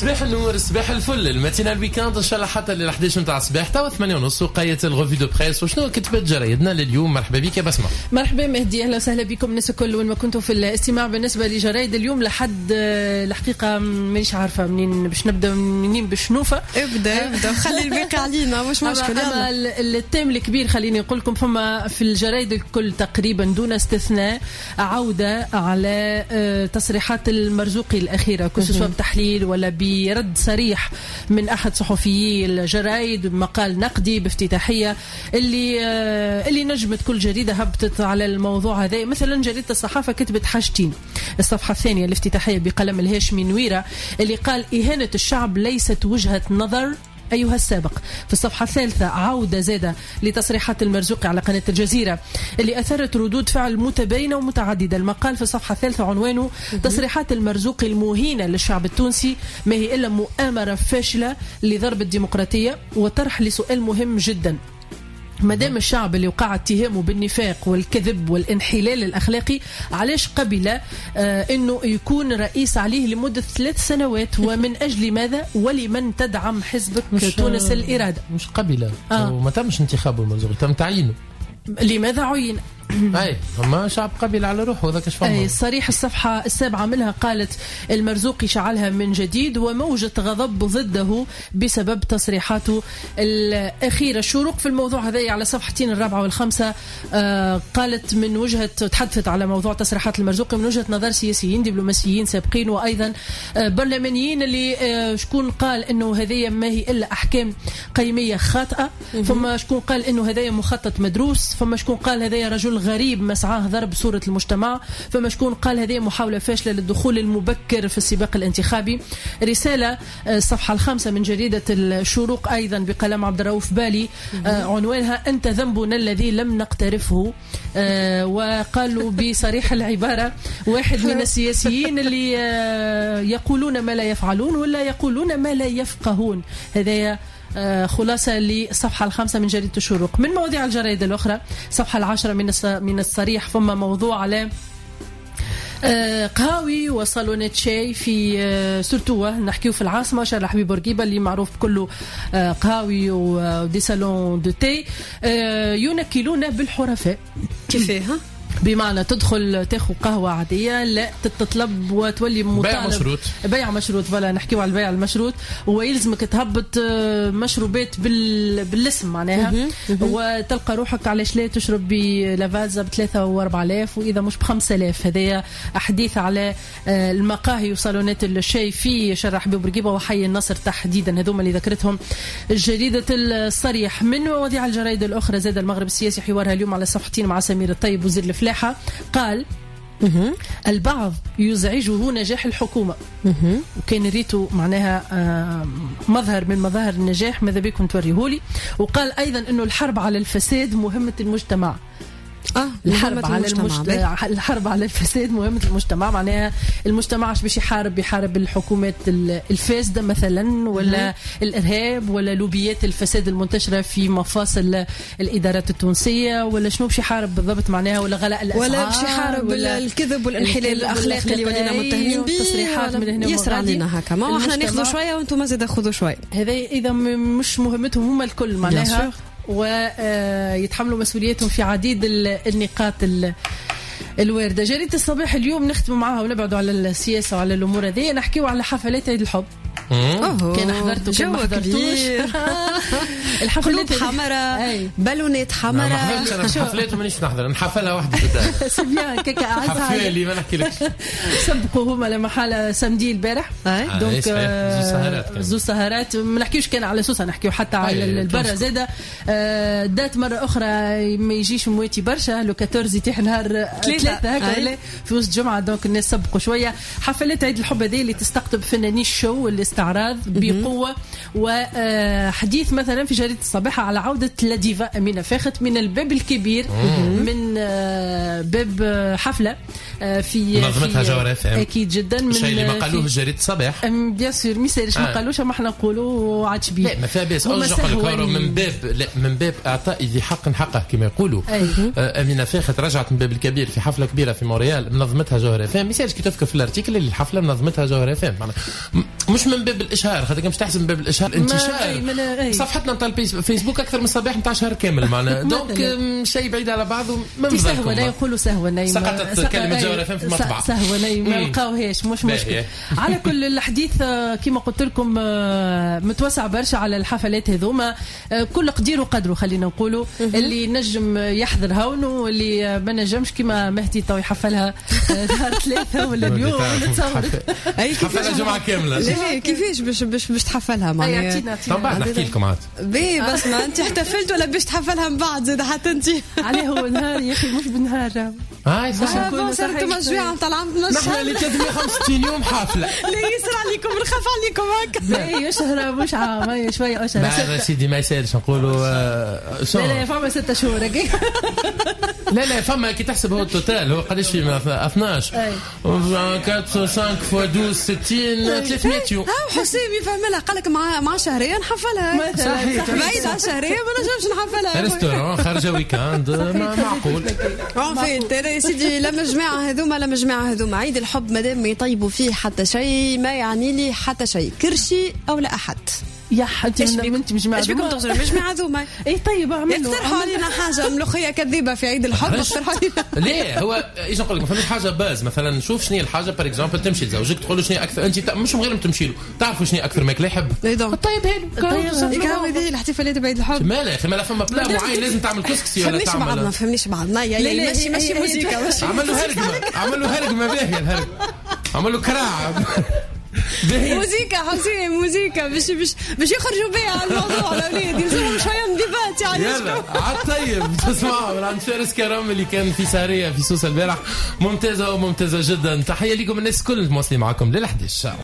صباح النور صباح الفل الماتينا الويكاند ان شاء الله حتى ل 11 نتاع الصباح توا 8:30 وقايه الغوفي دو بريس. وشنو كتبت جرايدنا لليوم؟ مرحبا بك يا بسمه. مرحبا مهدي، اهلا وسهلا بكم الناس الكل وين ما كنتوا في الاستماع. بالنسبه لجرايد اليوم لحد الحقيقه مانيش عارفه منين باش نبدا منين باش نوفى. ابدا خلي الباقي علينا مش مشكل. اما التيم الكبير خليني نقول لكم فما في الجرايد الكل تقريبا دون استثناء عوده على تصريحات المرزوقي الاخيره كسوا بتحليل ولا برد صريح من احد صحفيي الجرايد بمقال نقدي بافتتاحيه اللي نجمت كل جريده هبطت على الموضوع هذا. مثلا جريده الصحافه كتبت حاجتين. الصفحه الثانيه الافتتاحيه بقلم الهاشمي نويره اللي قال إهانة الشعب ليست وجهة نظر أيها السابق. في الصفحة الثالثة عودة زادة لتصريحات المرزوقي على قناة الجزيرة اللي أثرت ردود فعل متباينة ومتعددة. المقال في الصفحة الثالثة عنوانه تصريحات المرزوقي المهينة للشعب التونسي ما هي إلا مؤامرة فاشلة لضرب الديمقراطية، وطرح لسؤال مهم جدا. مدام الشعب اللي وقع اتهامه بالنفاق والكذب والانحلال الأخلاقي علاش قبل أنه يكون رئيس عليه لمدة 3 سنوات؟ ومن أجل ماذا ولمن تدعم حزبك تونس الإرادة؟ مش قبل وما تمش انتخابه المرزوقي، تم تعيينه. لماذا عين؟ اي ما شعب قبل على روحه هذاك اش فما. صريح الصفحه السابعه منها قالت المرزوقي شعلها من جديد وموجه غضب ضده بسبب تصريحاته الاخيره. الشروق في الموضوع هذا على صفحتين الرابعه والخامسه قالت من وجهه تحدثت على موضوع تصريحات المرزوقي من وجهه نظر سياسيين دبلوماسيين سابقين وايضا برلمانيين اللي شكون قال انه هذه ما هي الا احكام قيميه خاطئه، ثم شكون قال انه هذا مخطط مدروس، ثم شكون قال هذا رجل غريب مسعاه ضرب صورة المجتمع، فما شكون قال هذه محاولة فاشلة للدخول المبكر في السباق الانتخابي. رسالة الصفحة الخامسة من جريدة الشروق أيضا بقلم عبد الرؤوف بالي عنوانها أنت ذنبنا الذي لم نقترفه. وقالوا بصريح العبارة واحد من السياسيين اللي يقولون ما لا يفعلون ولا يقولون ما لا يفقهون. هذا خلاصة للصفحة الخامسة من جريدة الشروق. من مواضيع الجرائد الأخرى صفحة 10 من الصريح ثم موضوع على قهاوي وصالونات شاي في سورتوا نحكيو في العاصمة شارع حبيب بورقيبة اللي معروف بكله قهاوي ودي صالون دو تي ينكلون بالحرفاء. كيفاه؟ بمعنى تدخل تاخذ قهوة عادية لا تطلب وتولي مطالب بيع مشروط ولا نحكيو على البيع المشروط ويلزمك تهبط مشروبات بالاسم معناها وتلقى روحك علاش لا تشرب بلافازا ب3 و4000 وإذا مش ب5000. هذايا أحاديث على المقاهي وصالونات الشاي في شارع حبيب بورقيبة وحي النصر تحديدا. هذوما اللي ذكرتهم جريدة الصريح. من مواضيع الجرائد الأخرى زاد المغرب السياسي حوارها اليوم على صفحتين مع سمير الطيب وزير الفلاحة قال البعض يزعجه نجاح الحكومة وكان ريتو معناها مظهر من مظاهر النجاح ماذا بيكم توريهولي. وقال أيضا أنه الحرب على الفساد مهمة المجتمع. الحرب على الفساد مهمة المجتمع معناها المجتمع باش يحارب الحكومات الفاسدة مثلا ولا الإرهاب ولا لوبيات الفساد المنتشرة في مفاصل الإدارات التونسية ولا شنو باش يحارب بالضبط معناها ولا غلاء الأسعار ولا باش يحارب الكذب والانحلال الأخلاقي اللي ولينا متهمين به. تصريحات من هنا يسرع علينا هكا ما احنا ناخذوا شوية وانتم زيد خذوا شوية. هذا إذا مش مهمتهم هم الكل معناها ويتحملوا مسؤوليتهم في عديد النقاط الواردة. جريدة الصباح اليوم نختم معها ونبعد على السياسة وعلى الأمور هذه نحكيو على حفلات عيد الحب. كان حضرتوا كان ما حضرتوش الحفلات حمراء بالونات حمراء. الحفلات مانيش نحضر نحفلها وحدي بالدار سبيان كيكا عزها اللي ما نحكي لكش سبقوا هما لما حال سمدي البارح دونك زو سهرات ما نحكيوش كان على سوسه نحكيو حتى على البرة زاده دات مرة أخرى ما يجيش مواتي برشا لو 14 يتيح نهار 3 هكا في وسط جمعة دونك الناس سبقوا شوية. حفلات عيد الحب هذه اللي تستقطب فنانين الشو الاستعراض بقوة. وحديث مثلا في جريدة جريدة الصباح على عودة لديفا أمينة فاخت من الباب الكبير من باب حفلة في نظمتها جوهر اف ام. أكيد جدا من الشيء اللي ما قالوه جريدة الصباح بيان سور ميسالش ما قالوش ما احنا نقولوا عادش بيه. لا ما فيها بيس من باب اعطاء ذي حق حقه كما يقولوا. امينه فاخت رجعت من باب الكبير في حفله كبيره في مونريال منظمتها جوهر اف ام. ميسالش كي تذكر في الارتيكل اللي الحفله منظمتها جوهر اف ام مش من باب الاشهار خاطر مش تحسب من باب الاشهار انتشار صفحتنا نتاع الفيسبوك اكثر من صباح نتاع شهر كامل معنا دونك شيء بعيد على بعضه ما سهوه لا يقولوا سهوه نايم سقطت كلمه جوهر اف ام في المطبعه سهوه نايم ما لقاوهاش مش مشكل. على كل الحديث كما قلت لكم متوسع برشا على الحفلات هذوما كل قدير وقدره خلينا نقولوا اللي نجم يحضر هون واللي ما نجمش كما مهدي تو يحفلها نهار 3 ولا اليوم نتصور اي حفلها جمعه كامله. لا كيفاش باش تحفلها معناها طبعا نحكي لكم عاد بي بس ما انت احتفلت ولا باش تحفلها من بعد زاد حتى انت عليه هو نهار يا اخي مش بالنهار هاي صرت مجموعه طالعه نحن اللي 365 يوم حفله لا يسر عليكم نخاف عليكم هكا لا شهر مش عام شويه اشهر لا سيدي ما يسالش نقولوا لا فما 6 شهور لا فما كي تحسب هو التوتال هو قداش في 12 4 5 فوا 12 60 300 يوم. حسين يفهم لها قال لك مع شهرين نحفلها صحيح بعيد عن شهرين ما نجمش نحفلها ريستورون خارجه ويكاند معقول. يا سيدي لما جماعة هذوما عيد الحب مادام ما يطيبوا فيه حتى شيء ما يعني لي حتى شيء كرشي او لا احد يا حتى انت مش ايش بكم تغزروا مش مع ذوما اي طيب اعملوا اقترحوا علينا حاجه ملوخيه كذيبه في عيد الحب اقترحوا علينا. ليه هو ايش نقول لك ما فماش حاجه باز مثلا شوف شنو هي الحاجه بار اكزومبل تمشي لزوجك تقول له شنو اكثر انت مش من غير ما تمشي له تعرفوا شنو اكثر ماكله يحب طيب هذه هذه الاحتفالات بعيد الحب ماله يا اخي ما فما بلا معين لازم تعمل كسكسي ولا تعمل ما فهمنيش بعضنا يا ماشي موسيقى عمل له هرقمه باهيه الهرق عمل له كراع موسيقى حسين موسيقى باش يخرجوا بها على الموضوع الاولاد يلزمهم شويه انضباط يعني يلا عاد طيب تسمعوا من عند فارس كرام اللي كان في سهريه في سوسه البارح ممتازه جدا. تحيه لكم الناس الكل مواصلين معكم لل11.